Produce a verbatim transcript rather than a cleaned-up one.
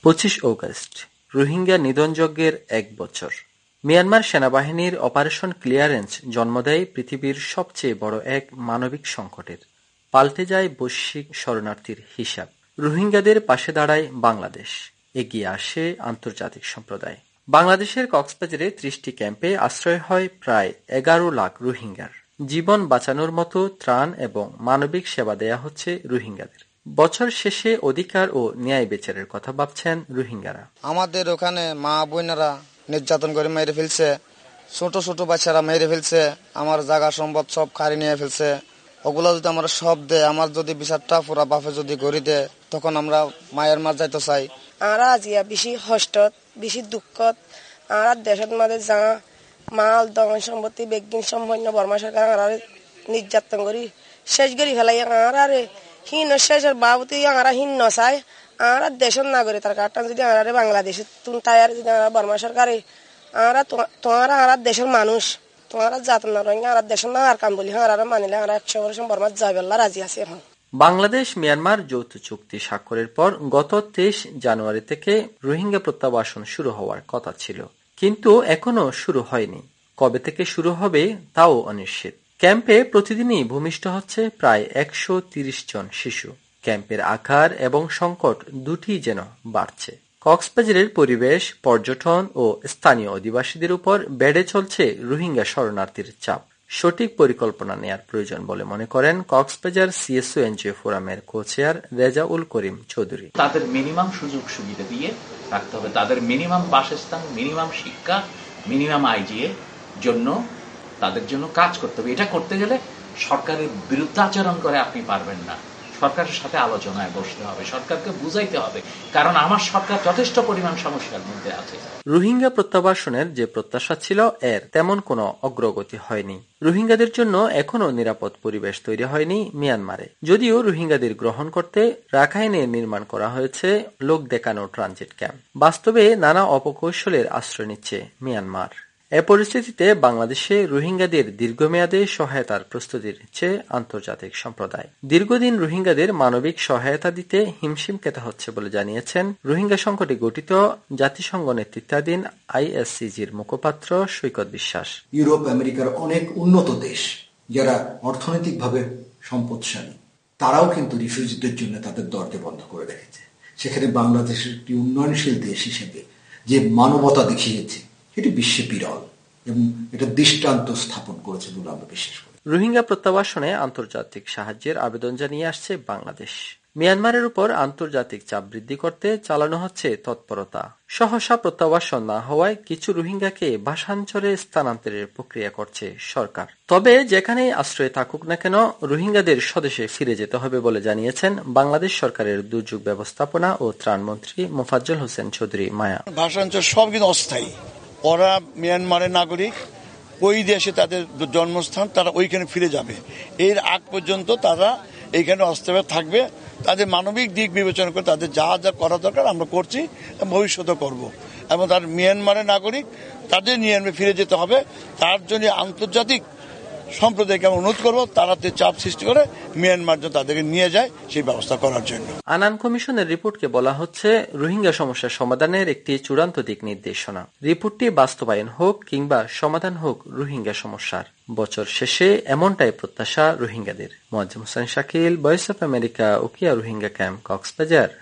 পঁচিশ অগস্ট রোহিঙ্গা নিধনযজ্ঞের এক বছর। মিয়ানমার সেনাবাহিনীর অপারেশন ক্লিয়ারেন্স জন্ম দেয় পৃথিবীর সবচেয়ে বড় এক মানবিক সংকটের। পাল্টে যায় বৈশ্বিক শরণার্থীর হিসাব। রোহিঙ্গাদের পাশে দাঁড়ায় বাংলাদেশ, এগিয়ে আসে আন্তর্জাতিক সম্প্রদায়। বাংলাদেশের কক্সবাজারে ত্রিশটি ক্যাম্পে আশ্রয় হয় প্রায় এগারো লাখ রোহিঙ্গার। জীবন বাঁচানোর মতো ত্রাণ এবং মানবিক সেবা দেয়া হচ্ছে রোহিঙ্গাদের। বছর শেষে অধিকার ও ন্যায় বিচারের কথা ভাবছেন রোহিঙ্গারা। আমাদের ওখানে মা বোনেরা নির্যাতন করে মেরে ফেলছে, ছোট ছোট বাচ্চারা মেরে ফেলছে, আমার জায়গা সম্পদ সব কাড়ি নিয়ে ফেলছে। ওগুলো যদি আমরা সব দেয়, আমার যদি বিচারটা পুরা বাপে যদি গড়ি দেয়, তখন আমরা মায়ের মার যাইতে চাই। আর আজিয়া বেশি কষ্ট বেশি দুঃখত আর দেশের মাঝে যা মাল দমন সম্পত্তি বেগিন সম্পন্ন বর্মা সরকার আর নির্যাতন করি শেষ করি ফেলাই। আর আরে হীন শেষের বাবুতি আর হীন নচায় আর দেশের নাগরিক তার কারটা যদি আর বাংলাদেশে তুমি তাই আর যদি বর্মা সরকারে আর তোমার আর দেশের মানুষ তোমার জাত না রোহিঙ্গা আর দেশের না আর কাম বলি আর মানিলে আর একশো বছর বর্মা যাবে রাজি আছে। এখন বাংলাদেশ মিয়ানমার যৌথ চুক্তি স্বাক্ষরের পর গত তেইশ জানুয়ারি থেকে রোহিঙ্গা প্রত্যাবাসন শুরু হওয়ার কথা ছিল, কিন্তু এখনো শুরু হয়নি। কবে থেকে শুরু হবে তাও অনিশ্চিত। ক্যাম্পে প্রতিদিনই ভূমিষ্ঠ হচ্ছে প্রায় একশো তিরিশ জন শিশু। ক্যাম্পের আকার এবং সংকট দুটি যেন বাড়ছে। কক্সবাজারের পরিবেশ, পর্যটন ও স্থানীয় অধিবাসীদের উপর বেড়ে চলছে রোহিঙ্গা শরণার্থীর চাপ। সঠিক পরিকল্পনা নেয়ার প্রয়োজন বলে মনে করেন কক্সবাজার সিএসও এনজিও ফোরামের কো-চেয়ার রেজাউল করিম চৌধুরী। তাদের মিনিমাম সুযোগ সুবিধা দিয়ে রাখতে হবে, তাদের মিনিমাম বাসস্থান, মিনিমাম শিক্ষা, মিনিমাম আইজিএ জন্য তাদের জন্য কাজ করতে হবে। এটা করতে গেলে সরকারের বিরুদ্ধাচরণ করে আপনি পারবেন না। সরকারের সাথে আলোচনায় বসতে হবে, সরকারকে বুঝাইতে হবে, কারণ আমার সরকার যথেষ্ট পরিমাণ সমস্যার মধ্যে আছে। রোহিঙ্গা প্রত্যাবাসনের যে প্রত্যাশা ছিল এর তেমন কোনো অগ্রগতি হয়নি। রোহিঙ্গাদের জন্য এখনো নিরাপদ পরিবেশ তৈরি হয়নি মিয়ানমারে। যদিও রোহিঙ্গাদের গ্রহণ করতে রাখাইনে নির্মাণ করা হয়েছে লোক দেখানো ট্রানজিট ক্যাম্প, বাস্তবে নানা অপকৌশলের আশ্রয় নিচ্ছে মিয়ানমার। এ পরিস্থিতিতে বাংলাদেশে রোহিঙ্গাদের দীর্ঘমেয়াদে সহায়তার প্রস্তুতি নিচ্ছে আন্তর্জাতিক সম্প্রদায়। দীর্ঘদিন রোহিঙ্গাদের মানবিক সহায়তা দিতে হিমশিম খেতে হচ্ছে বলে জানিয়েছেন রোহিঙ্গা সংকটে গঠিত জাতিসংঘ নেতৃত্বাধীন আইএসসিজির মুখপাত্র সৈকত বিশ্বাস। ইউরোপ আমেরিকার অনেক উন্নত দেশ যারা অর্থনৈতিকভাবে সম্পদশালী, তারাও কিন্তু রিফিউজিদের জন্য তাদের দরজা বন্ধ করে রেখেছে। সেখানে বাংলাদেশের একটি উন্নয়নশীল দেশ হিসেবে যে মানবতা দেখিয়েছে এটি বিশ্বে বিরল এবং এটা দৃষ্টান্ত স্থাপন করেছে বলে আমরা বিশ্বাস করি। রোহিঙ্গা প্রত্যাবাসনে আন্তর্জাতিক সাহায্যের আবেদন জানিয়ে আসছে বাংলাদেশ। মিয়ানমারের উপর আন্তর্জাতিক চাপ বৃদ্ধি করতে চালানো হচ্ছে তৎপরতা। সহসা প্রত্যাবাসন না হওয়ায় কিছু রোহিঙ্গাকে ভাষান্তরে স্থানান্তরের প্রক্রিয়া করছে সরকার। তবে যেখানেই আশ্রয় থাকুক না কেন রোহিঙ্গাদের স্বদেশে ফিরে যেতে হবে বলে জানিয়েছেন বাংলাদেশ সরকারের দুর্যোগ ব্যবস্থাপনা ও ত্রাণমন্ত্রী মোফাজ্জল হোসেন চৌধুরী মায়া। ভাষান্তর সব কিন্তু অস্থায়ী। ওরা মিয়ানমারের নাগরিক, ওই দেশে তাদের জন্মস্থান, তারা ওইখানে ফিরে যাবে। এর আগ পর্যন্ত তারা এইখানে অস্থায়ী থাকবে। তাদের মানবিক দিক বিবেচনা করে তাদের যা যা করা দরকার আমরা করছি, ভবিষ্যতে করব। এবং তার মিয়ানমারের নাগরিক, তাদের নিয়ে ফিরে যেতে হবে। তার জন্য আন্তর্জাতিক সম্প্রদায়কে আমরা অনুরোধ করবো তারাতে চাপ সৃষ্টি করে মিয়ানমার জন্য তাদেরকে নিয়ে যায় সেই ব্যবস্থা করার জন্য। আনান কমিশনের রিপোর্টকে বলা হচ্ছে রোহিঙ্গা সমস্যা সমাধানের একটি চূড়ান্ত দিক নির্দেশনা। রিপোর্টটি বাস্তবায়ন হোক কিংবা সমাধান হোক রোহিঙ্গা সমস্যার, বছর শেষে এমনটাই প্রত্যাশা রোহিঙ্গাদের। Mozammel Hossain Shakil, voice of America, Ukhia Rohingya camp, Cox's Bazar.